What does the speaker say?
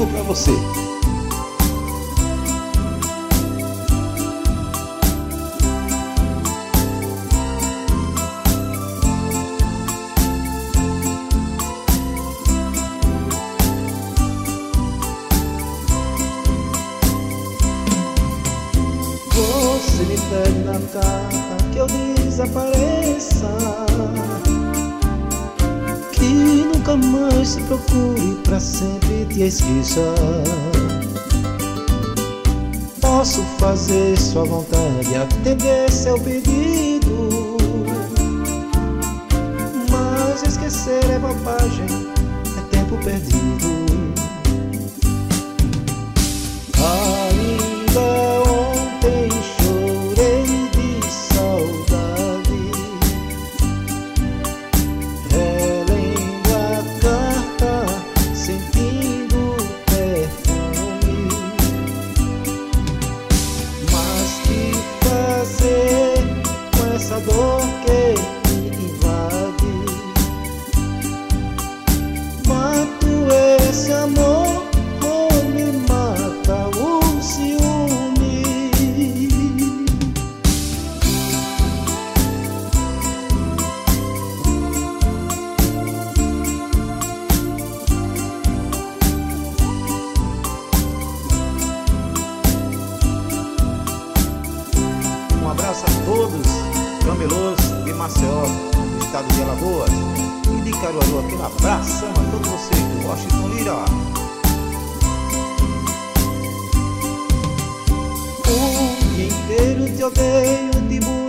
pra você. Você me pede na carta que eu desapareça, que nunca mais se procure, pra sempre te esqueça. Posso fazer sua vontade, atender seu pedido, mas esquecer é bobagem, é tempo perdido. Essa dor que me invade, mato esse amor ou me mata o ciúme. Um abraço a todos, camelôs de Maceió, do estado de Alagoas, e de Caruaru. Aquele abração a todos vocês do Washington Lira. O dia inteiro te odeio, te